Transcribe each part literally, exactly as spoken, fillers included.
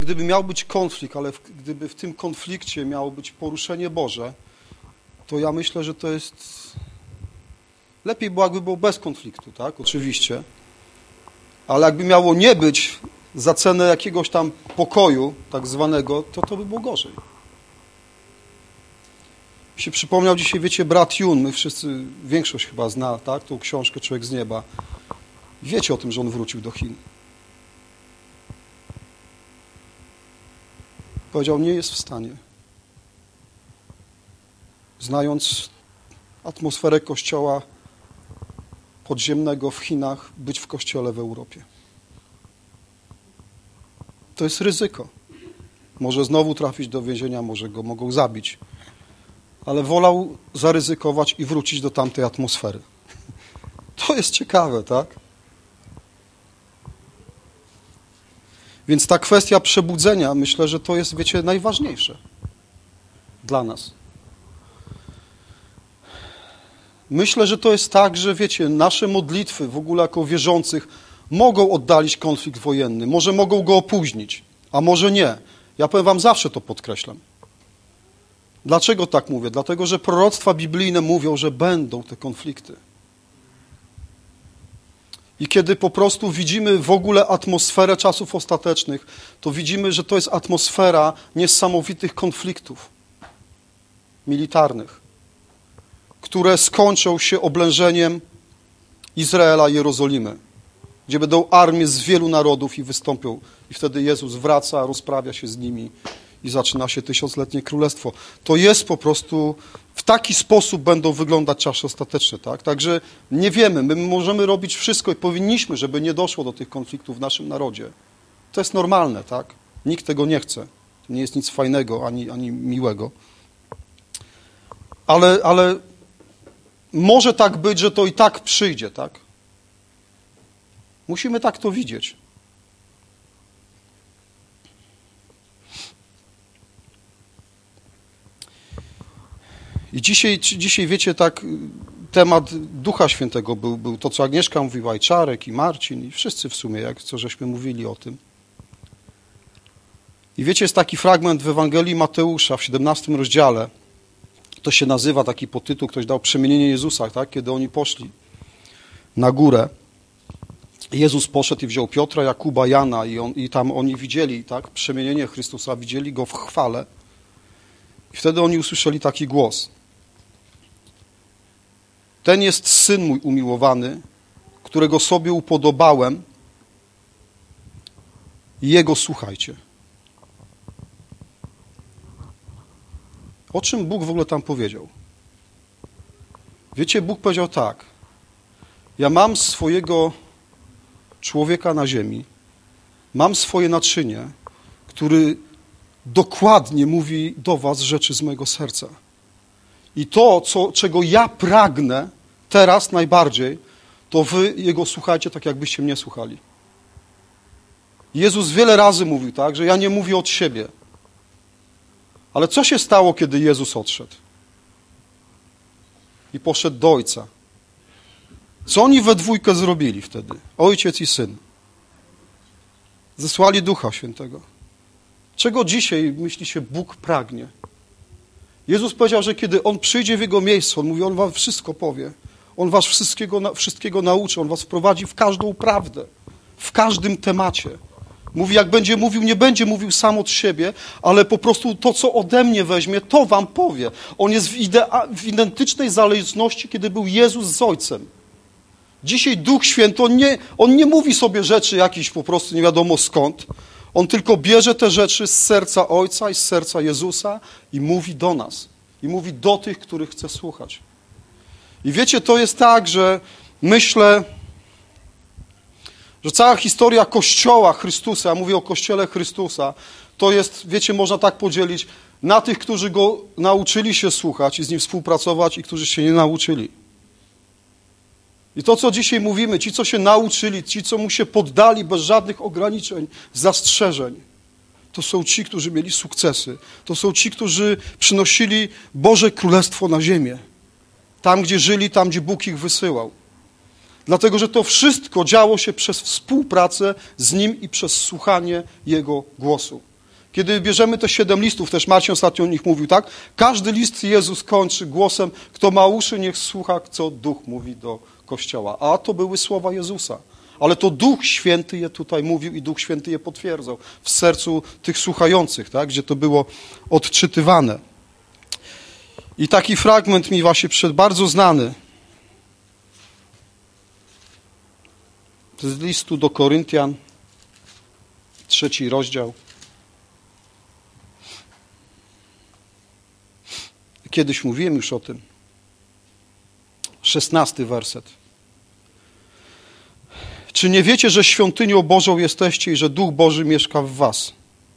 Gdyby miał być konflikt, ale w, gdyby w tym konflikcie miało być poruszenie Boże, to ja myślę, że to jest... Lepiej było, jakby było bez konfliktu, tak? Oczywiście. Ale jakby miało nie być za cenę jakiegoś tam pokoju tak zwanego, to to by było gorzej. Mi się przypomniał dzisiaj, wiecie, brat Jun, my wszyscy, większość chyba zna, tak? Tą książkę Człowiek z nieba. Wiecie o tym, że on wrócił do Chin. Powiedział, nie jest w stanie. Znając atmosferę kościoła podziemnego w Chinach, być w kościele w Europie. To jest ryzyko. Może znowu trafić do więzienia, może go mogą zabić. Ale wolał zaryzykować i wrócić do tamtej atmosfery. To jest ciekawe, tak? Więc ta kwestia przebudzenia, myślę, że to jest, wiecie, najważniejsze dla nas. Myślę, że to jest tak, że wiecie, nasze modlitwy w ogóle jako wierzących mogą oddalić konflikt wojenny, może mogą go opóźnić, a może nie. Ja powiem wam, zawsze to podkreślam. Dlaczego tak mówię? Dlatego, że proroctwa biblijne mówią, że będą te konflikty. I kiedy po prostu widzimy w ogóle atmosferę czasów ostatecznych, to widzimy, że to jest atmosfera niesamowitych konfliktów militarnych, które skończą się oblężeniem Izraela i Jerozolimy, gdzie będą armie z wielu narodów i wystąpią. I wtedy Jezus wraca, rozprawia się z nimi i zaczyna się tysiącletnie królestwo. To jest po prostu, w taki sposób będą wyglądać czasy ostateczne, tak? Także nie wiemy, my możemy robić wszystko i powinniśmy, żeby nie doszło do tych konfliktów w naszym narodzie. To jest normalne, tak? Nikt tego nie chce. To nie jest nic fajnego, ani, ani miłego. Ale, ale może tak być, że to i tak przyjdzie, tak? Musimy tak to widzieć. I dzisiaj, dzisiaj wiecie, tak, temat Ducha Świętego był, był to, co Agnieszka mówiła, i Czarek, i Marcin, i wszyscy w sumie, jak co żeśmy mówili o tym. I wiecie, jest taki fragment w Ewangelii Mateusza w siedemnastym rozdziale. To się nazywa, taki podtytuł, ktoś dał Przemienienie Jezusa, tak? Kiedy oni poszli na górę. Jezus poszedł i wziął Piotra, Jakuba, Jana i, on, i tam oni widzieli, tak? Przemienienie Chrystusa, widzieli Go w chwale. I wtedy oni usłyszeli taki głos. Ten jest Syn mój umiłowany, którego sobie upodobałem i Jego słuchajcie. O czym Bóg w ogóle tam powiedział? Wiecie, Bóg powiedział tak. Ja mam swojego człowieka na ziemi, mam swoje naczynie, który dokładnie mówi do was rzeczy z mojego serca. I to, co, czego ja pragnę teraz najbardziej, to wy Jego słuchajcie tak, jakbyście mnie słuchali. Jezus wiele razy mówił tak, że ja nie mówię od siebie. Ale co się stało, kiedy Jezus odszedł? I poszedł do Ojca. Co oni we dwójkę zrobili wtedy? Ojciec i Syn. Zesłali Ducha Świętego. Czego dzisiaj, myśli się, Bóg pragnie? Jezus powiedział, że kiedy On przyjdzie w Jego miejsce, On mówi, On wam wszystko powie. On was wszystkiego, wszystkiego nauczy. On was wprowadzi w każdą prawdę. W każdym temacie. Mówi, jak będzie mówił, nie będzie mówił sam od siebie, ale po prostu to, co ode mnie weźmie, to wam powie. On jest w, idea, w identycznej zależności, kiedy był Jezus z Ojcem. Dzisiaj Duch Święty, on nie, on nie mówi sobie rzeczy jakichś po prostu nie wiadomo skąd. On tylko bierze te rzeczy z serca Ojca i z serca Jezusa i mówi do nas. I mówi do tych, których chce słuchać. I wiecie, to jest tak, że myślę, że cała historia Kościoła Chrystusa, ja mówię o Kościele Chrystusa, to jest, wiecie, można tak podzielić na tych, którzy Go nauczyli się słuchać i z Nim współpracować i którzy się nie nauczyli. I to, co dzisiaj mówimy, ci, co się nauczyli, ci, co Mu się poddali bez żadnych ograniczeń, zastrzeżeń, to są ci, którzy mieli sukcesy. To są ci, którzy przynosili Boże Królestwo na ziemię. Tam, gdzie żyli, tam, gdzie Bóg ich wysyłał. Dlatego, że to wszystko działo się przez współpracę z Nim i przez słuchanie Jego głosu. Kiedy bierzemy te siedem listów, też Marcin ostatnio o nich mówił, tak? Każdy list Jezus kończy głosem, kto ma uszy, niech słucha, co Duch mówi do Kościoła. A to były słowa Jezusa. Ale to Duch Święty je tutaj mówił i Duch Święty je potwierdzał w sercu tych słuchających, tak? Gdzie to było odczytywane. I taki fragment mi właśnie przyszedł, bardzo znany. Z listu do Koryntian, trzeci rozdział. Kiedyś mówiłem już o tym. Szesnasty werset. Czy nie wiecie, że świątynią Bożą jesteście i że Duch Boży mieszka w was?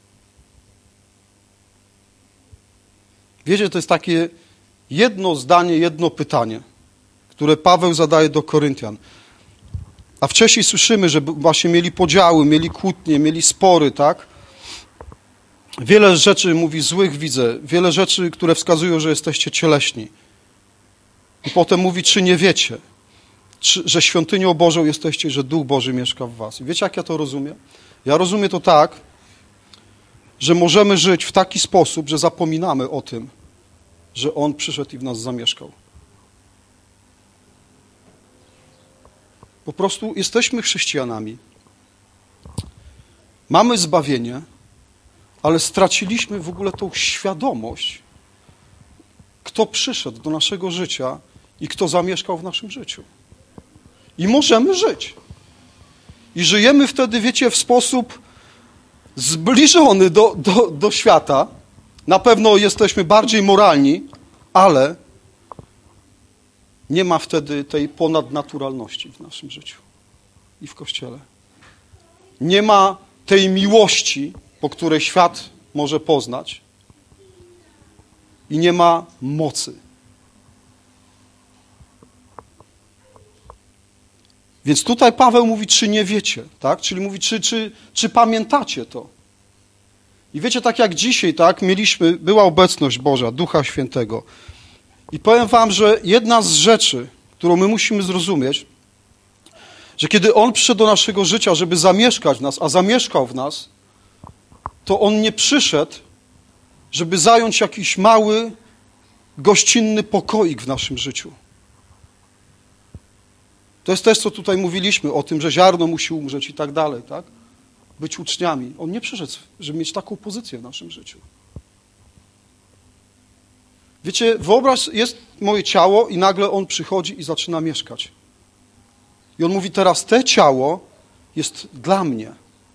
Wiecie, to jest takie jedno zdanie, jedno pytanie, które Paweł zadaje do Koryntian. A wcześniej słyszymy, że właśnie mieli podziały, mieli kłótnie, mieli spory, tak? Wiele rzeczy, mówi, złych widzę, wiele rzeczy, które wskazują, że jesteście cieleśni. I potem mówi, czy nie wiecie, czy, że świątynią Bożą jesteście, że Duch Boży mieszka w was. I wiecie, jak ja to rozumiem? Ja rozumiem to tak, że możemy żyć w taki sposób, że zapominamy o tym, że On przyszedł i w nas zamieszkał. Po prostu jesteśmy chrześcijanami. Mamy zbawienie, ale straciliśmy w ogóle tą świadomość, kto przyszedł do naszego życia i kto zamieszkał w naszym życiu. I możemy żyć. I żyjemy wtedy, wiecie, w sposób zbliżony do, do, do świata. Na pewno jesteśmy bardziej moralni, ale nie ma wtedy tej ponadnaturalności w naszym życiu i w Kościele. Nie ma tej miłości, po której świat może poznać, i nie ma mocy. Więc tutaj Paweł mówi, czy nie wiecie, tak? Czyli mówi, czy, czy, czy pamiętacie to? I wiecie, tak jak dzisiaj, tak, mieliśmy, była obecność Boża, Ducha Świętego. I powiem wam, że jedna z rzeczy, którą my musimy zrozumieć, że kiedy On przyszedł do naszego życia, żeby zamieszkać w nas, a zamieszkał w nas, to On nie przyszedł, żeby zająć jakiś mały, gościnny pokoik w naszym życiu. To jest też, co tutaj mówiliśmy o tym, że ziarno musi umrzeć i tak dalej, tak? Być uczniami. On nie przyszedł, żeby mieć taką pozycję w naszym życiu. Wiecie, wyobraź, jest moje ciało i nagle On przychodzi i zaczyna mieszkać. I On mówi, teraz te ciało jest dla mnie.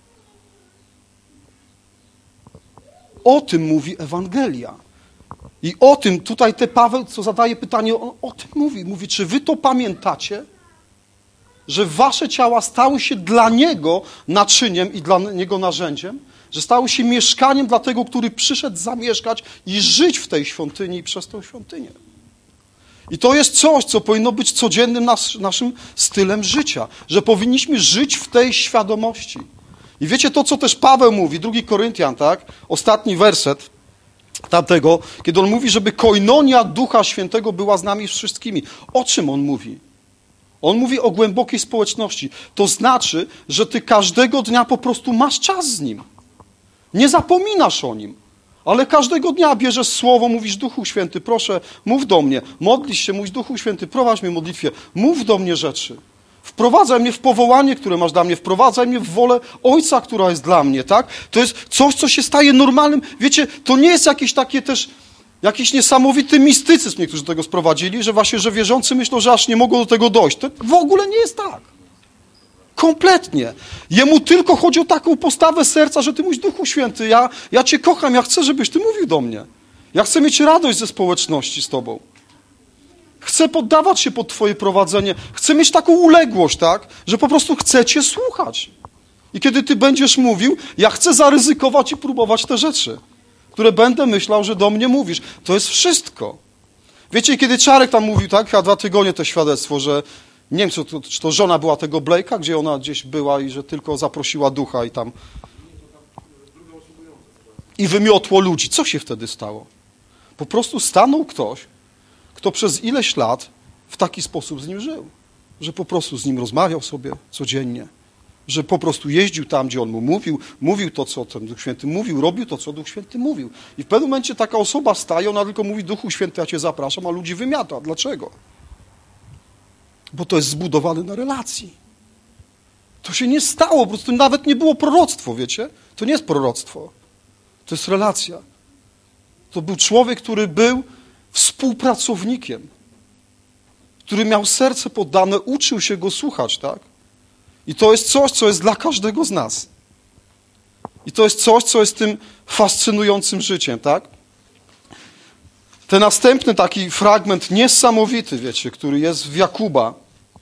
O tym mówi Ewangelia. I o tym tutaj te Paweł, co zadaje pytanie, on o tym mówi. Mówi, czy wy to pamiętacie? Że wasze ciała stały się dla Niego naczyniem i dla Niego narzędziem? Że stały się mieszkaniem dla tego, który przyszedł zamieszkać i żyć w tej świątyni i przez tę świątynię. I to jest coś, co powinno być codziennym nas, naszym stylem życia. Że powinniśmy żyć w tej świadomości. I wiecie to, co też Paweł mówi, drugi Koryntian, tak? Ostatni werset tamtego, kiedy on mówi, żeby koinonia Ducha Świętego była z nami wszystkimi. O czym on mówi? On mówi o głębokiej społeczności. To znaczy, że ty każdego dnia po prostu masz czas z Nim. Nie zapominasz o Nim. Ale każdego dnia bierzesz słowo, mówisz, Duchu Święty, proszę, mów do mnie. Modlisz się, mówisz, Duchu Święty, prowadź mnie w modlitwie. Mów do mnie rzeczy. Wprowadzaj mnie w powołanie, które masz dla mnie. Wprowadzaj mnie w wolę Ojca, która jest dla mnie, tak? To jest coś, co się staje normalnym. Wiecie, to nie jest jakieś takie też, jakiś niesamowity mistycyzm, niektórzy do tego sprowadzili, że właśnie, że wierzący myślą, że aż nie mogą do tego dojść. To w ogóle nie jest tak. Kompletnie. Jemu tylko chodzi o taką postawę serca, że ty mówisz, Duchu Święty, ja, ja Cię kocham, ja chcę, żebyś Ty mówił do mnie. Ja chcę mieć radość ze społeczności z Tobą. Chcę poddawać się pod Twoje prowadzenie. Chcę mieć taką uległość, tak? Że po prostu chcę Cię słuchać. I kiedy Ty będziesz mówił, ja chcę zaryzykować i próbować te rzeczy, które będę myślał, że do mnie mówisz. To jest wszystko. Wiecie, kiedy Czarek tam mówił, tak? Chyba dwa tygodnie to świadectwo, że nie wiem, czy to, czy to żona była tego Blake'a, gdzie ona gdzieś była i że tylko zaprosiła ducha i tam... I wymiotło ludzi. Co się wtedy stało? Po prostu stanął ktoś, kto przez ileś lat w taki sposób z nim żył. Że po prostu z nim rozmawiał sobie codziennie. że po prostu jeździł tam, gdzie on mu mówił, mówił to, co ten Duch Święty mówił, robił to, co Duch Święty mówił. I w pewnym momencie taka osoba staje, ona tylko mówi: Duchu Święty, ja cię zapraszam, a ludzi wymiata. Dlaczego? Bo to jest zbudowane na relacji. To się nie stało, po prostu nawet nie było proroctwo, wiecie? To nie jest proroctwo. To jest relacja. To był człowiek, który był współpracownikiem, który miał serce poddane, uczył się go słuchać, tak? I to jest coś, co jest dla każdego z nas. I to jest coś, co jest tym fascynującym życiem, tak? Ten następny taki fragment niesamowity, wiecie, który jest w Jakuba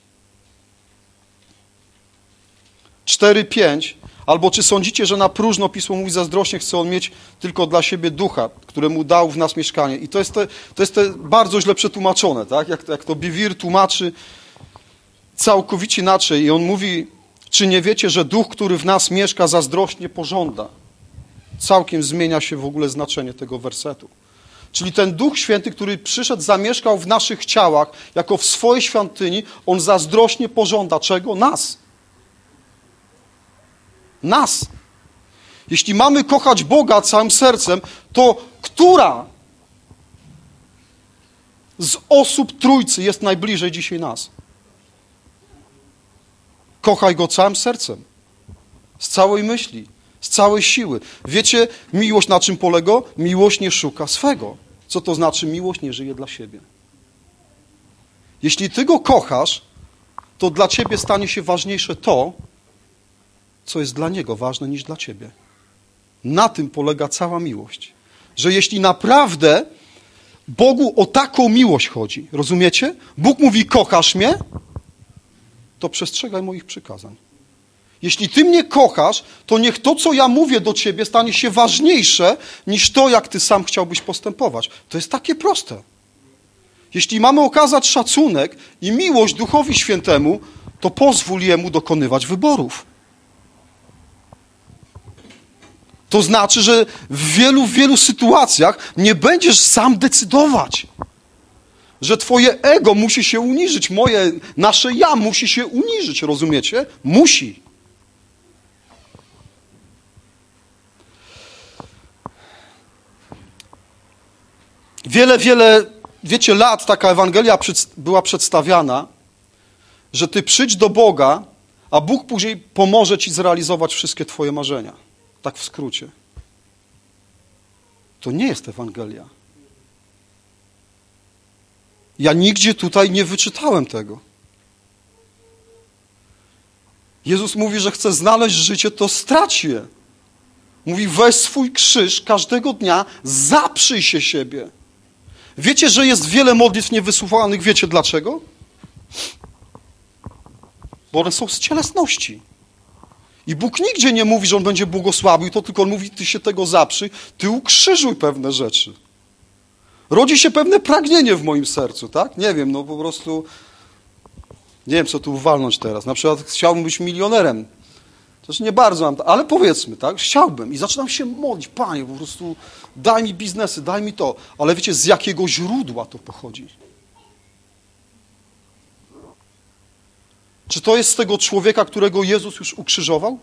cztery pięć. Albo czy sądzicie, że na próżno Pismo mówi: zazdrośnie chce on mieć tylko dla siebie ducha, któremu dał w nas mieszkanie. I to jest te, to jest te bardzo źle przetłumaczone, tak? Jak, jak to Biwir tłumaczy całkowicie inaczej. I on mówi: czy nie wiecie, że duch, który w nas mieszka, zazdrośnie pożąda? Całkiem zmienia się w ogóle znaczenie tego wersetu. Czyli ten Duch Święty, który przyszedł, zamieszkał w naszych ciałach, jako w swojej świątyni, on zazdrośnie pożąda czego? Nas. Nas. Jeśli mamy kochać Boga całym sercem, to która z osób Trójcy jest najbliżej dzisiaj nas? Kochaj Go całym sercem, z całej myśli, z całej siły. Wiecie, miłość na czym polega? Miłość nie szuka swego. Co to znaczy? Miłość nie żyje dla siebie. Jeśli Ty Go kochasz, to dla Ciebie stanie się ważniejsze to, co jest dla Niego ważne niż dla Ciebie. Na tym polega cała miłość. Że jeśli naprawdę Bogu o taką miłość chodzi, rozumiecie? Bóg mówi: kochasz mnie? To przestrzegaj moich przykazań. Jeśli Ty mnie kochasz, to niech to, co ja mówię do Ciebie, stanie się ważniejsze niż to, jak Ty sam chciałbyś postępować. To jest takie proste. Jeśli mamy okazać szacunek i miłość Duchowi Świętemu, to pozwól Jemu dokonywać wyborów. To znaczy, że w wielu, w wielu sytuacjach nie będziesz sam decydować. Że twoje ego musi się uniżyć, moje, nasze ja musi się uniżyć, rozumiecie? Musi. Wiele, wiele, wiecie, lat taka Ewangelia była przedstawiana, że ty przyjdź do Boga, a Bóg później pomoże ci zrealizować wszystkie twoje marzenia. Tak w skrócie. To nie jest Ewangelia. Ja nigdzie tutaj nie wyczytałem tego. Jezus mówi, że chce znaleźć życie, to strać je. Mówi: weź swój krzyż każdego dnia, zaprzyj się siebie. Wiecie, że jest wiele modlitw niewysłuchanych? Wiecie dlaczego? Bo one są z cielesności. I Bóg nigdzie nie mówi, że On będzie błogosławił, to tylko On mówi: ty się tego zaprzyj, ty ukrzyżuj pewne rzeczy. Rodzi się pewne pragnienie w moim sercu, tak? Nie wiem, no po prostu nie wiem, co tu walnąć teraz. Na przykład chciałbym być milionerem. Też nie bardzo mam, ale powiedzmy, tak? Chciałbym i zaczynam się modlić: Panie, po prostu daj mi biznesy, daj mi to. Ale wiecie, z jakiego źródła to pochodzi? Czy to jest z tego człowieka, którego Jezus już ukrzyżował?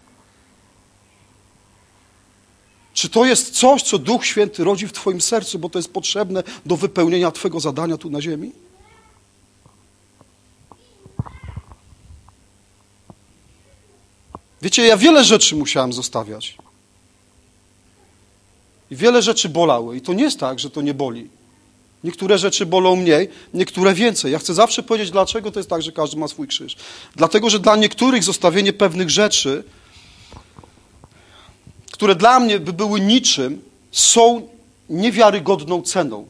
Czy to jest coś, co Duch Święty rodzi w twoim sercu, bo to jest potrzebne do wypełnienia twojego zadania tu na ziemi? Wiecie, ja wiele rzeczy musiałem zostawiać. I wiele rzeczy bolały. I to nie jest tak, że to nie boli. Niektóre rzeczy bolą mniej, niektóre więcej. Ja chcę zawsze powiedzieć, dlaczego to jest tak, że każdy ma swój krzyż. Dlatego, że dla niektórych zostawienie pewnych rzeczy, które dla mnie by były niczym, są niewiarygodną ceną.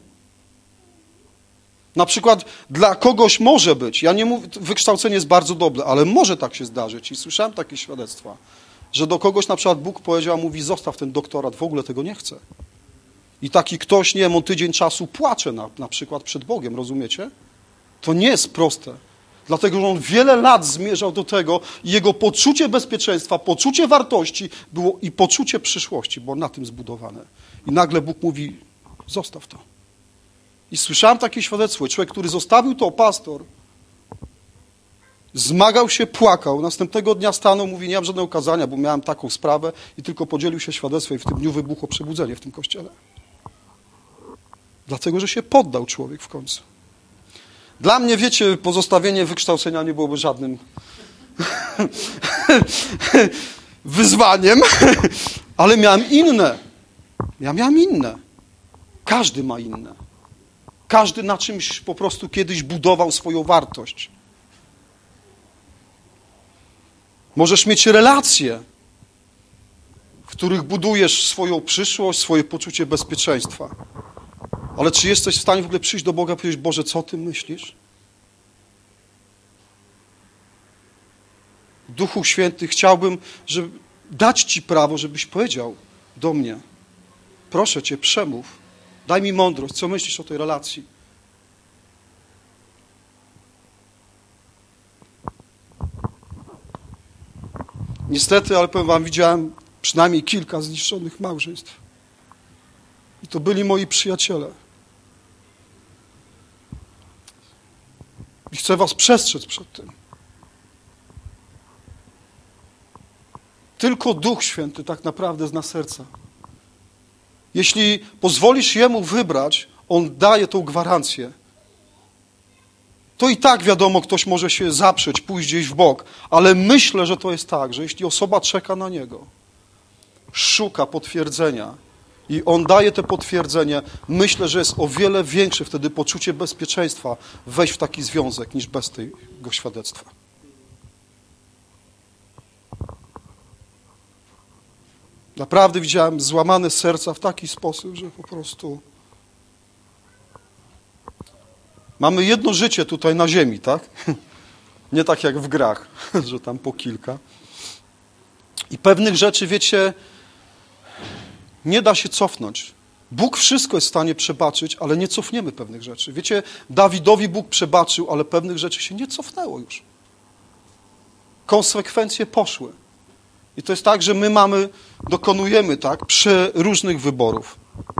Na przykład dla kogoś może być, ja nie mówię, wykształcenie jest bardzo dobre, ale może tak się zdarzyć i słyszałem takie świadectwa, że do kogoś na przykład Bóg powiedział, mówi: zostaw ten doktorat, w ogóle tego nie chcę. I taki ktoś, nie wiem, on tydzień czasu płacze na, na przykład przed Bogiem, rozumiecie? To nie jest proste. Dlatego, że on wiele lat zmierzał do tego i jego poczucie bezpieczeństwa, poczucie wartości było i poczucie przyszłości, było na tym zbudowane. I nagle Bóg mówi: zostaw to. I słyszałem takie świadectwo. Człowiek, który zostawił to, pastor, Zmagał się, płakał. Następnego dnia stanął, mówi, nie mam żadnego kazania, bo miałem taką sprawę i tylko podzielił się świadectwem i w tym dniu wybuchło przebudzenie w tym kościele. Dlatego, że się poddał człowiek w końcu. Dla mnie, wiecie, pozostawienie wykształcenia nie byłoby żadnym wyzwaniem, ale miałem inne. Ja miałem inne. Każdy ma inne. Każdy na czymś po prostu kiedyś budował swoją wartość. Możesz mieć relacje, w których budujesz swoją przyszłość, swoje poczucie bezpieczeństwa. Ale czy jesteś w stanie w ogóle przyjść do Boga i powiedzieć, Boże, co Ty myślisz? Duchu Święty, chciałbym, żeby dać Ci prawo, żebyś powiedział do mnie, proszę Cię, przemów, daj mi mądrość, co myślisz o tej relacji? Niestety, ale powiem wam, widziałem przynajmniej kilka zniszczonych małżeństw. I to byli moi przyjaciele. I chcę was przestrzec przed tym. Tylko Duch Święty tak naprawdę zna serca. Jeśli pozwolisz Jemu wybrać, On daje tą gwarancję. To i tak wiadomo, ktoś może się zaprzeć, pójść gdzieś w bok, ale myślę, że to jest tak, że jeśli osoba czeka na Niego, szuka potwierdzenia i On daje te potwierdzenie, myślę, że jest o wiele większe wtedy poczucie bezpieczeństwa wejść w taki związek niż bez tego świadectwa. Naprawdę widziałem złamane serca w taki sposób, że po prostu mamy jedno życie tutaj na ziemi, tak? Nie tak jak w grach, że tam po kilka. I pewnych rzeczy, wiecie, nie da się cofnąć. Bóg wszystko jest w stanie przebaczyć, ale nie cofniemy pewnych rzeczy. Wiecie, Dawidowi Bóg przebaczył, ale pewnych rzeczy się nie cofnęło już. Konsekwencje poszły. I to jest tak, że my mamy, dokonujemy tak, przeróżnych wyborów.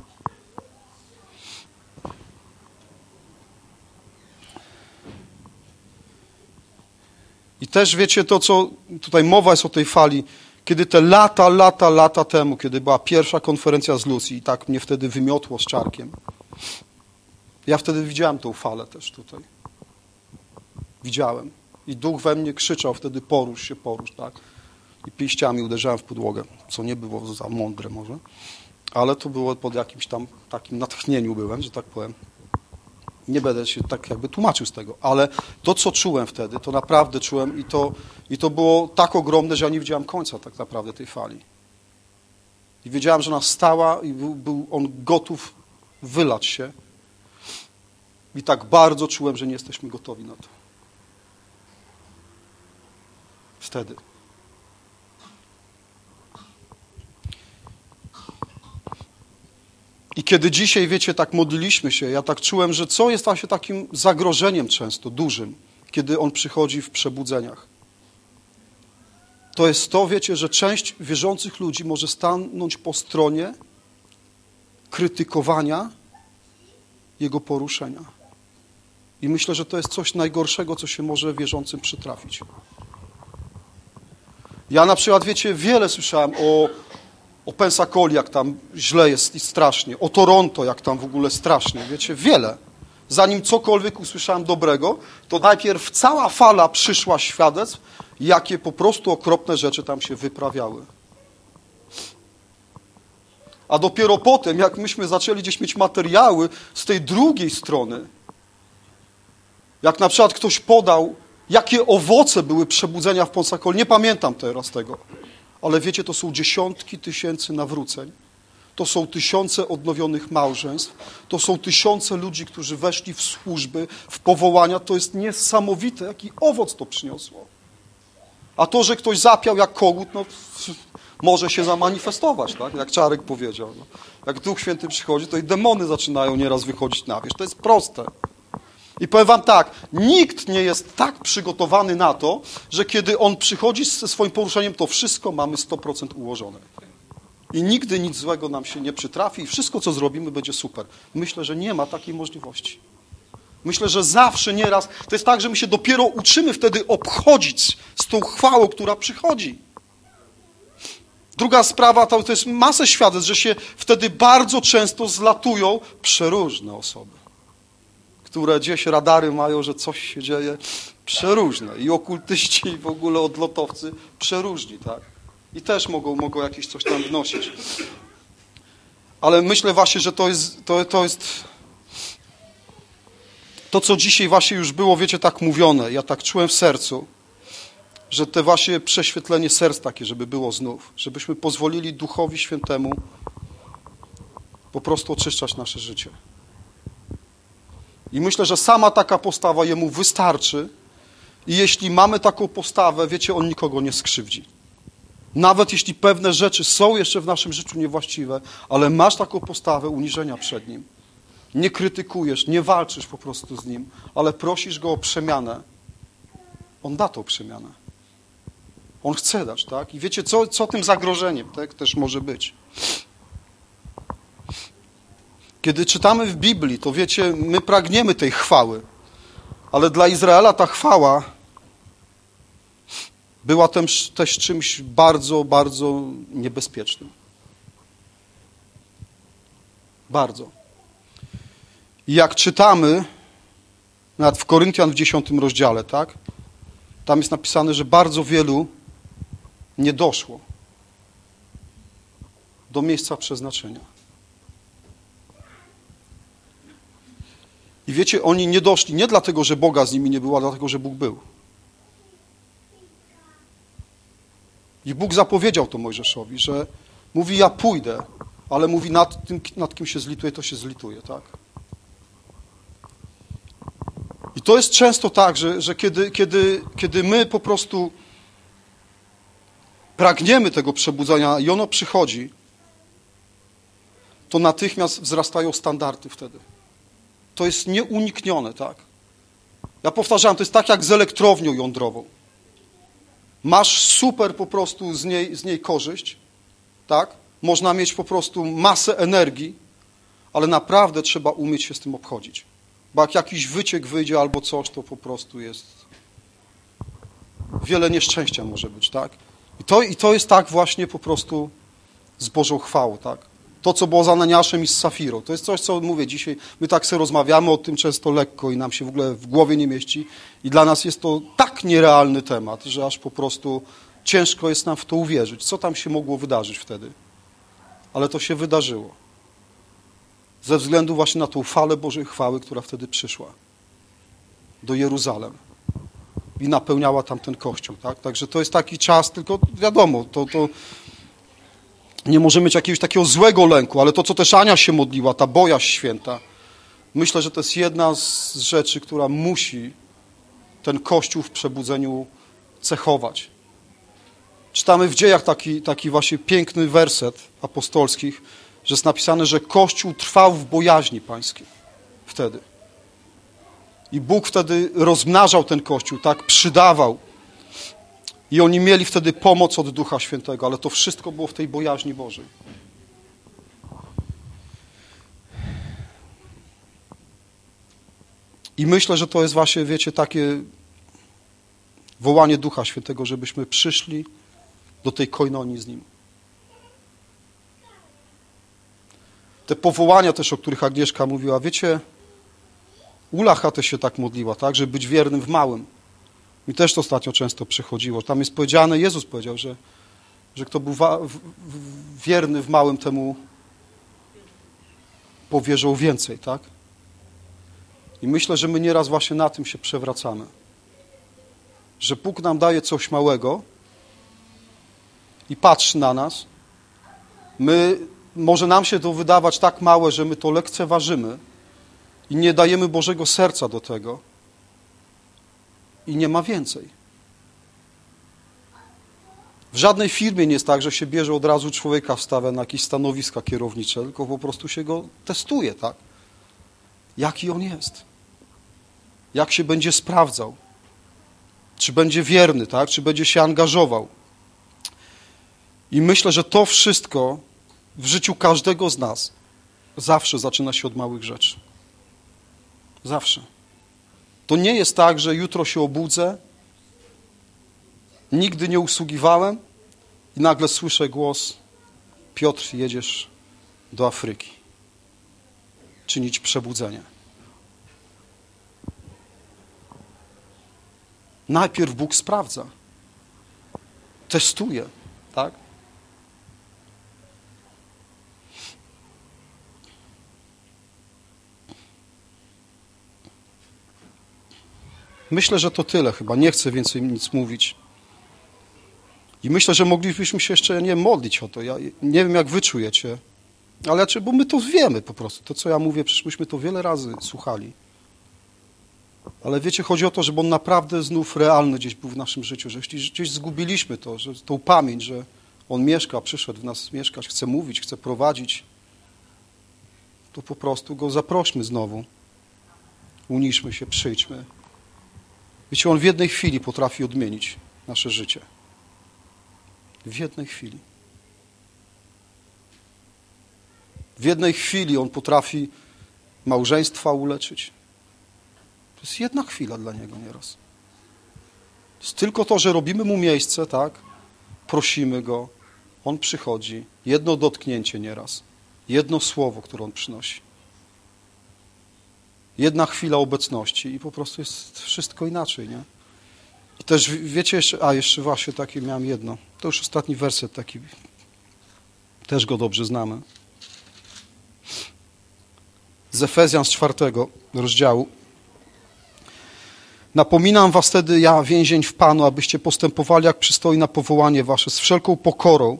I też wiecie to, co tutaj mowa jest o tej fali, kiedy te lata, lata, lata temu, kiedy była pierwsza konferencja z Lucy i tak mnie wtedy wymiotło z czarkiem. Ja wtedy widziałem tą falę też tutaj. Widziałem. I duch we mnie krzyczał wtedy, porusz się, porusz, tak? I pięściami uderzałem w podłogę, co nie było za mądre może, ale to było pod jakimś tam takim natchnieniu byłem, że tak powiem. Nie będę się tak jakby tłumaczył z tego, ale to, co czułem wtedy, to naprawdę czułem i to, i to było tak ogromne, że ja nie widziałem końca tak naprawdę tej fali. I wiedziałem, że ona stała i był, był on gotów wylać się. I tak bardzo czułem, że nie jesteśmy gotowi na to. Wtedy. I kiedy dzisiaj, wiecie, tak modliliśmy się, ja tak czułem, że co jest właśnie takim zagrożeniem często, dużym, kiedy on przychodzi w przebudzeniach. To jest to, wiecie, że część wierzących ludzi może stanąć po stronie krytykowania jego poruszenia. I myślę, że to jest coś najgorszego, co się może wierzącym przytrafić. Ja na przykład, wiecie, wiele słyszałem o O Pensacola, jak tam źle jest i strasznie. O Toronto, jak tam w ogóle strasznie. Wiecie, wiele. Zanim cokolwiek usłyszałem dobrego, to najpierw cała fala przyszła świadectw, jakie po prostu okropne rzeczy tam się wyprawiały. A dopiero potem, jak myśmy zaczęli gdzieś mieć materiały z tej drugiej strony, jak na przykład ktoś podał, jakie owoce były przebudzenia w Pensacola, nie pamiętam teraz tego, ale wiecie, to są dziesiątki tysięcy nawróceń. To są tysiące odnowionych małżeństw. To są tysiące ludzi, którzy weszli w służby, w powołania. To jest niesamowite, jaki owoc to przyniosło. A to, że ktoś zapiał jak kogut, no może się zamanifestować, tak? Jak Czarek powiedział. No. Jak Duch Święty przychodzi, to i demony zaczynają nieraz wychodzić na wierzch. To jest proste. I powiem wam tak, nikt nie jest tak przygotowany na to, że kiedy on przychodzi ze swoim poruszeniem, to wszystko mamy sto procent ułożone. I nigdy nic złego nam się nie przytrafi i wszystko, co zrobimy, będzie super. Myślę, że nie ma takiej możliwości. Myślę, że zawsze, nieraz, to jest tak, że my się dopiero uczymy wtedy obchodzić z tą chwałą, która przychodzi. Druga sprawa to, to jest masę świadectw, że się wtedy bardzo często zlatują przeróżne osoby, które gdzieś radary mają, że coś się dzieje, przeróżne. I okultyści, i w ogóle odlotowcy, przeróżni, tak? I też mogą, mogą jakieś coś tam wnosić. Ale myślę właśnie, że to jest, to, to jest to, co dzisiaj właśnie już było, wiecie, tak mówione. Ja tak czułem w sercu, że te właśnie prześwietlenie serc takie, żeby było znów, żebyśmy pozwolili Duchowi Świętemu po prostu oczyszczać nasze życie. I myślę, że sama taka postawa Jemu wystarczy i jeśli mamy taką postawę, wiecie, On nikogo nie skrzywdzi. Nawet jeśli pewne rzeczy są jeszcze w naszym życiu niewłaściwe, ale masz taką postawę uniżenia przed Nim. Nie krytykujesz, nie walczysz po prostu z Nim, ale prosisz Go o przemianę. On da tą przemianę. On chce dać, tak? I wiecie, co, co tym zagrożeniem tak, też może być? Kiedy czytamy w Biblii, to wiecie, my pragniemy tej chwały, ale dla Izraela ta chwała była też, też czymś bardzo, bardzo niebezpiecznym. Bardzo. I jak czytamy, nawet w Koryntian w dziesiątym rozdziale, tak? Tam jest napisane, że bardzo wielu nie doszło do miejsca przeznaczenia. I wiecie, oni nie doszli nie dlatego, że Boga z nimi nie było, a dlatego, że Bóg był. I Bóg zapowiedział to Mojżeszowi, że mówi, ja pójdę, ale mówi, nad tym, nad kim się zlituje, to się zlituje, tak? I to jest często tak, że, że kiedy, kiedy, kiedy my po prostu pragniemy tego przebudzenia i ono przychodzi, to natychmiast wzrastają standardy wtedy. To jest nieuniknione, tak? Ja powtarzam, to jest tak jak z elektrownią jądrową. Masz super po prostu z niej, z niej korzyść, tak? Można mieć po prostu masę energii, ale naprawdę trzeba umieć się z tym obchodzić. Bo jak jakiś wyciek wyjdzie albo coś, to po prostu jest... Wiele nieszczęścia może być, tak? I to, i to jest tak właśnie po prostu z Bożą chwałą, tak? To, co było z Ananiaszem i z Safirą. To jest coś, co mówię dzisiaj. My tak sobie rozmawiamy o tym często lekko i nam się w ogóle w głowie nie mieści. I dla nas jest to tak nierealny temat, że aż po prostu ciężko jest nam w to uwierzyć. Co tam się mogło wydarzyć wtedy? Ale to się wydarzyło. Ze względu właśnie na tą falę Bożej chwały, która wtedy przyszła do Jeruzalem i napełniała tam ten kościół. Tak? Także to jest taki czas, tylko wiadomo, to... to nie możemy mieć jakiegoś takiego złego lęku, ale to, co też Ania się modliła, ta bojaźń święta, myślę, że to jest jedna z rzeczy, która musi ten Kościół w przebudzeniu cechować. Czytamy w Dziejach taki, taki właśnie piękny werset apostolskich, że jest napisane, że Kościół trwał w bojaźni pańskiej wtedy. I Bóg wtedy rozmnażał ten Kościół, tak, przydawał. I oni mieli wtedy pomoc od Ducha Świętego, ale to wszystko było w tej bojaźni Bożej. I myślę, że to jest właśnie, wiecie, takie wołanie Ducha Świętego, żebyśmy przyszli do tej koinonii z Nim. Te powołania też, o których Agnieszka mówiła, wiecie, Ula Hatę się tak modliła, tak, żeby być wiernym w małym. Mi też to ostatnio często przychodziło. Tam jest powiedziane, Jezus powiedział, że, że kto był wa- w, w, wierny w małym, temu powierzą więcej, tak? I myślę, że my nieraz właśnie na tym się przewracamy. Że Bóg nam daje coś małego i patrzy na nas. My, może nam się to wydawać tak małe, że my to lekceważymy i nie dajemy Bożego serca do tego. I nie ma więcej. W żadnej firmie nie jest tak, że się bierze od razu człowieka, wstawia na jakieś stanowiska kierownicze, tylko po prostu się go testuje, tak? Jaki on jest? Jak się będzie sprawdzał? Czy będzie wierny, tak? Czy będzie się angażował? I myślę, że to wszystko w życiu każdego z nas zawsze zaczyna się od małych rzeczy. Zawsze. To nie jest tak, że jutro się obudzę, nigdy nie usługiwałem i nagle słyszę głos: Piotr, jedziesz do Afryki czynić przebudzenie. Najpierw Bóg sprawdza, testuje, tak? Myślę, że to tyle chyba. Nie chcę więcej nic mówić. I myślę, że moglibyśmy się jeszcze nie modlić o to. Ja nie wiem, jak wy czujecie, ale czy, bo my to wiemy po prostu. To, co ja mówię, przecież myśmy to wiele razy słuchali. Ale wiecie, chodzi o to, żeby on naprawdę znów realny gdzieś był w naszym życiu, że jeśli gdzieś zgubiliśmy to, że tą pamięć, że on mieszka, przyszedł w nas mieszkać, chce mówić, chce prowadzić, to po prostu go zaprośmy znowu. Uniszmy się, przyjdźmy. Wiecie, on w jednej chwili potrafi odmienić nasze życie. W jednej chwili. W jednej chwili on potrafi małżeństwa uleczyć. To jest jedna chwila dla niego nieraz. To jest tylko to, że robimy mu miejsce, tak? Prosimy go, on przychodzi. Jedno dotknięcie nieraz. Jedno słowo, które on przynosi. Jedna chwila obecności i po prostu jest wszystko inaczej, nie? I też wiecie jeszcze, a jeszcze właśnie takie miałem jedno. To już ostatni werset taki. Też go dobrze znamy. Z Efezjan z czwartego rozdziału. Napominam was wtedy, ja więzień w Panu, abyście postępowali jak przystoi na powołanie wasze, z wszelką pokorą.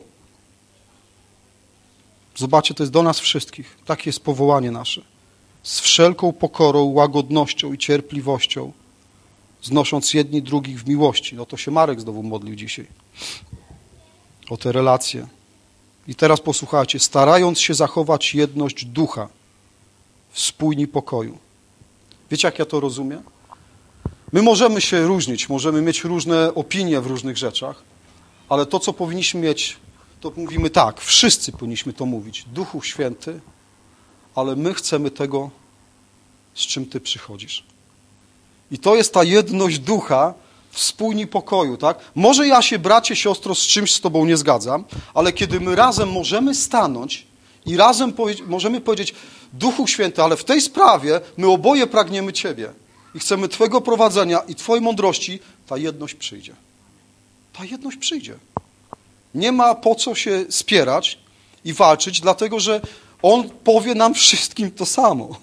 Zobaczcie, to jest do nas wszystkich. Takie jest powołanie nasze. Z wszelką pokorą, łagodnością i cierpliwością, znosząc jedni drugich w miłości. No to się Marek znowu modlił dzisiaj. O te relacje. I teraz posłuchajcie. Starając się zachować jedność ducha w spójni pokoju. Wiecie, jak ja to rozumiem? My możemy się różnić, możemy mieć różne opinie w różnych rzeczach, ale to, co powinniśmy mieć, to mówimy tak, wszyscy powinniśmy to mówić. Duchu Święty, ale my chcemy tego, z czym Ty przychodzisz. I to jest ta jedność ducha w spójni pokoju, tak? Może ja się, bracie, siostro, z czymś z Tobą nie zgadzam, ale kiedy my razem możemy stanąć i razem powie- możemy powiedzieć: Duchu Święty, ale w tej sprawie my oboje pragniemy Ciebie i chcemy Twojego prowadzenia i Twojej mądrości, ta jedność przyjdzie. Ta jedność przyjdzie. Nie ma po co się spierać i walczyć, dlatego że On powie nam wszystkim to samo.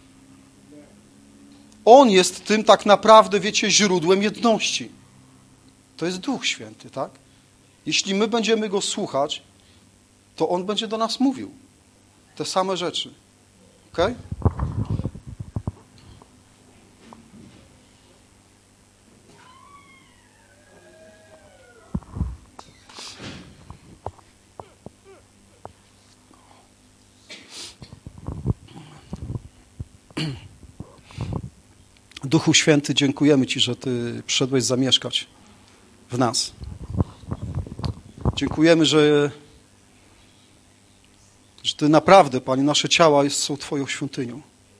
On jest tym tak naprawdę, wiecie, źródłem jedności. To jest Duch Święty, tak? Jeśli my będziemy Go słuchać, to On będzie do nas mówił te same rzeczy. Okej? Duchu Święty, dziękujemy Ci, że Ty przyszedłeś zamieszkać w nas. Dziękujemy, że, że Ty naprawdę, Panie, nasze ciała są Twoją świątynią.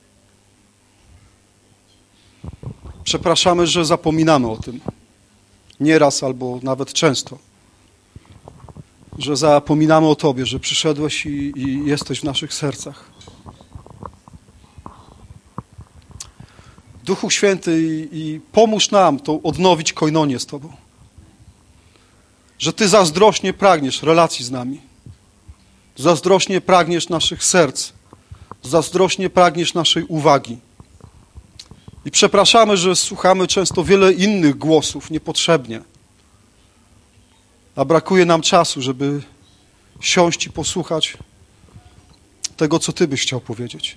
Przepraszamy, że zapominamy o tym. Nieraz albo nawet często. Że zapominamy o Tobie, że przyszedłeś i, i jesteś w naszych sercach. Duchu Święty, i, i pomóż nam to odnowić koinonię z Tobą. Że Ty zazdrośnie pragniesz relacji z nami. Zazdrośnie pragniesz naszych serc. Zazdrośnie pragniesz naszej uwagi. I przepraszamy, że słuchamy często wiele innych głosów niepotrzebnie. A brakuje nam czasu, żeby siąść i posłuchać tego, co Ty byś chciał powiedzieć.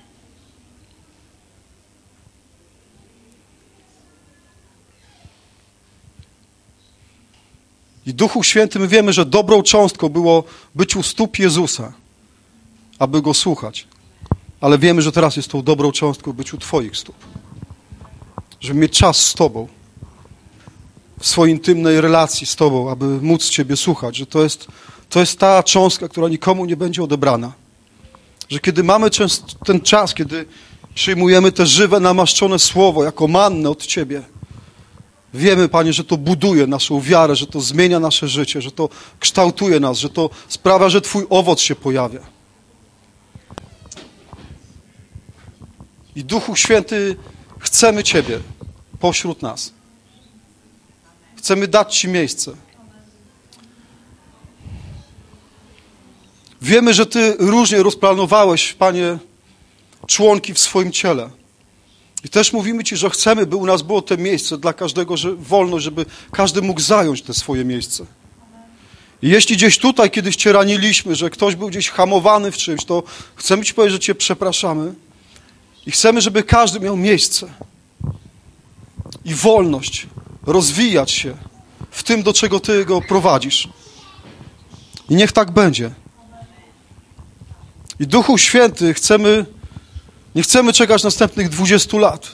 I Duchu Święty, my wiemy, że dobrą cząstką było być u stóp Jezusa, aby Go słuchać. Ale wiemy, że teraz jest tą dobrą cząstką być u Twoich stóp. Żeby mieć czas z Tobą, w swojej intymnej relacji z Tobą, aby móc Ciebie słuchać. Że to jest, to jest ta cząstka, która nikomu nie będzie odebrana. Że kiedy mamy ten czas, kiedy Przyjmujemy te żywe, namaszczone słowo jako mannę od Ciebie. Wiemy, Panie, że to buduje naszą wiarę, że to zmienia nasze życie, że to kształtuje nas, że to sprawia, że Twój owoc się pojawia. I Duchu Święty, chcemy Ciebie pośród nas. Chcemy dać Ci miejsce. Wiemy, że Ty różnie rozplanowałeś, Panie, członki w swoim ciele. I też mówimy Ci, że chcemy, by u nas było te miejsce dla każdego, że wolność, żeby każdy mógł zająć te swoje miejsce. I jeśli gdzieś tutaj kiedyś Cię raniliśmy, że ktoś był gdzieś hamowany w czymś, to chcemy Ci powiedzieć, że Cię przepraszamy i chcemy, żeby każdy miał miejsce i wolność rozwijać się w tym, do czego Ty go prowadzisz. I niech tak będzie. I Duchu Święty, chcemy, nie chcemy czekać następnych dwudziestu lat.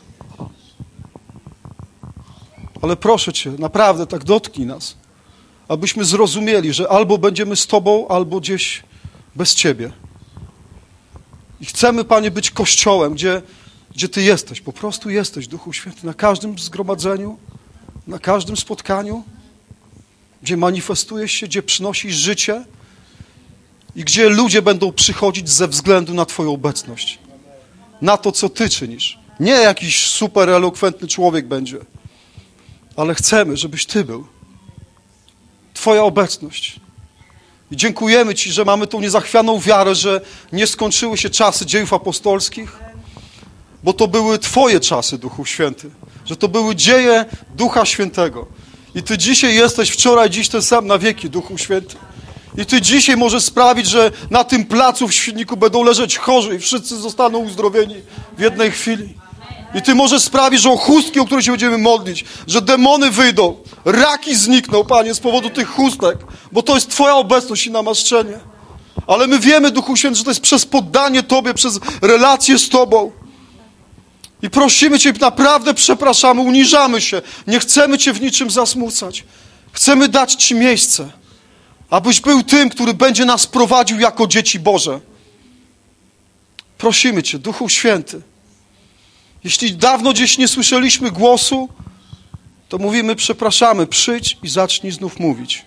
Ale proszę Cię, naprawdę tak dotknij nas, abyśmy zrozumieli, że albo będziemy z Tobą, albo gdzieś bez Ciebie. I chcemy, Panie, być Kościołem, gdzie, gdzie Ty jesteś, po prostu jesteś, Duchu Święty, na każdym zgromadzeniu, na każdym spotkaniu, gdzie manifestujesz się, gdzie przynosisz życie i gdzie ludzie będą przychodzić ze względu na Twoją obecność, na to, co Ty czynisz. Nie jakiś super elokwentny człowiek będzie, ale chcemy, żebyś Ty był. Twoja obecność. I dziękujemy Ci, że mamy tą niezachwianą wiarę, że nie skończyły się czasy dziejów apostolskich, bo to były Twoje czasy, Duchu Święty. Że to były dzieje Ducha Świętego. I Ty dzisiaj jesteś, wczoraj, dziś ten sam na wieki, Duchu Święty. I Ty dzisiaj możesz sprawić, że na tym placu w Świdniku będą leżeć chorzy i wszyscy zostaną uzdrowieni w jednej chwili. I Ty możesz sprawić, że o chustki, o które się będziemy modlić, że demony wyjdą, raki znikną, Panie, z powodu tych chustek, bo to jest Twoja obecność i namaszczenie. Ale my wiemy, Duchu Święty, że to jest przez poddanie Tobie, przez relację z Tobą. I prosimy Cię, naprawdę przepraszamy, uniżamy się, nie chcemy Cię w niczym zasmucać. Chcemy dać Ci miejsce, abyś był tym, który będzie nas prowadził jako dzieci Boże. Prosimy Cię, Duchu Święty. Jeśli dawno gdzieś nie słyszeliśmy głosu, to mówimy, przepraszamy, przyjdź i zacznij znów mówić.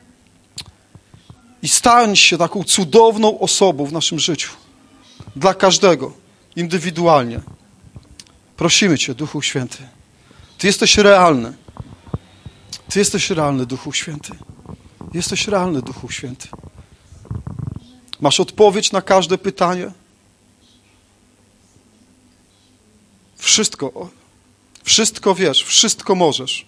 I stań się taką cudowną osobą w naszym życiu. Dla każdego, indywidualnie. Prosimy Cię, Duchu Święty. Ty jesteś realny. Ty jesteś realny, Duchu Święty. Jesteś realny, Duchu Święty. Masz odpowiedź na każde pytanie. Wszystko, wszystko wiesz, wszystko możesz.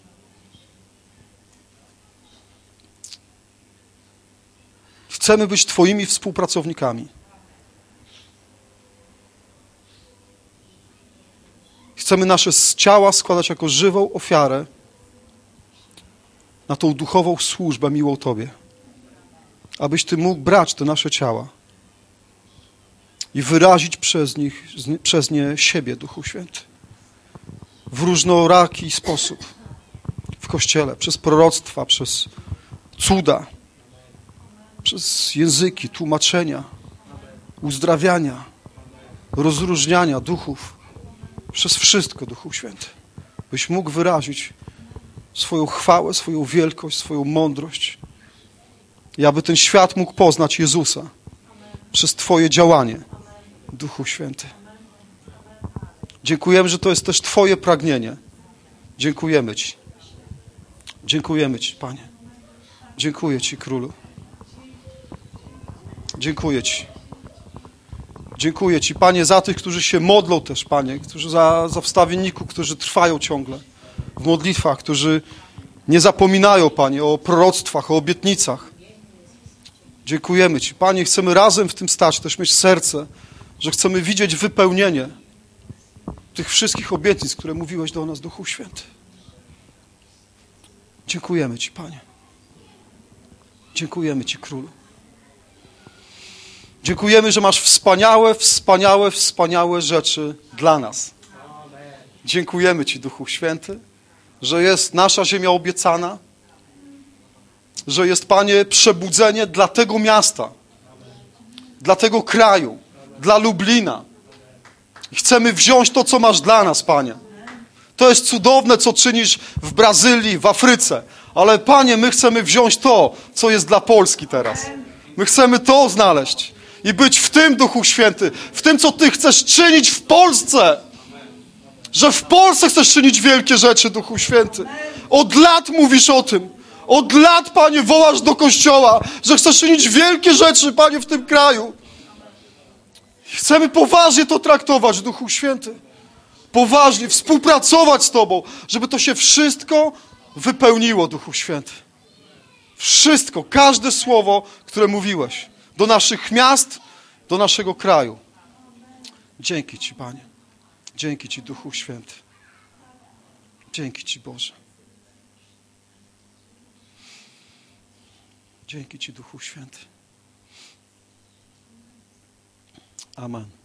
Chcemy być Twoimi współpracownikami. Chcemy nasze ciała składać jako żywą ofiarę na tą duchową służbę miłą Tobie. Abyś Ty mógł brać te nasze ciała i wyrazić przez nich, przez nie siebie, Duchu Święty. W różnoraki sposób. W Kościele, przez proroctwa, przez cuda, przez języki, tłumaczenia, uzdrawiania, rozróżniania duchów. Przez wszystko, Duchu Święty. Byś mógł wyrazić swoją chwałę, swoją wielkość, swoją mądrość. I aby ten świat mógł poznać Jezusa przez Twoje działanie, Duchu Święty. Dziękujemy, że to jest też Twoje pragnienie. Dziękujemy Ci. Dziękujemy Ci, Panie. Dziękuję Ci, Królu. Dziękuję Ci. Dziękuję Ci, Panie, za tych, którzy się modlą też, Panie, którzy za, za wstawienników, którzy trwają ciągle w modlitwach, którzy nie zapominają, Panie, o proroctwach, o obietnicach. Dziękujemy Ci, Panie, chcemy razem w tym stać, też mieć serce, że chcemy widzieć wypełnienie tych wszystkich obietnic, które mówiłeś do nas, Duchu Święty. Dziękujemy Ci, Panie. Dziękujemy Ci, Królu. Dziękujemy, że masz wspaniałe, wspaniałe, wspaniałe rzeczy dla nas. Dziękujemy Ci, Duchu Święty, że jest nasza ziemia obiecana, że jest, Panie, przebudzenie dla tego miasta, dla tego kraju, dla Lublina, Chcemy wziąć to, co masz dla nas, Panie. To jest cudowne, co czynisz w Brazylii, w Afryce. Ale, Panie, my chcemy wziąć to, co jest dla Polski teraz. My chcemy to znaleźć i być w tym, Duchu Święty, w tym, co Ty chcesz czynić w Polsce. Że w Polsce chcesz czynić wielkie rzeczy, Duchu Święty. Od lat mówisz o tym. Od lat, Panie, wołasz do Kościoła, że chcesz czynić wielkie rzeczy, Panie, w tym kraju. Chcemy poważnie to traktować, Duchu Święty. Poważnie, współpracować z Tobą, żeby to się wszystko wypełniło, Duchu Święty. Wszystko, każde słowo, które mówiłeś. Do naszych miast, do naszego kraju. Dzięki Ci, Panie. Dzięki Ci, Duchu Święty. Dzięki Ci, Boże. Dzięki Ci, Duchu Święty. Amen.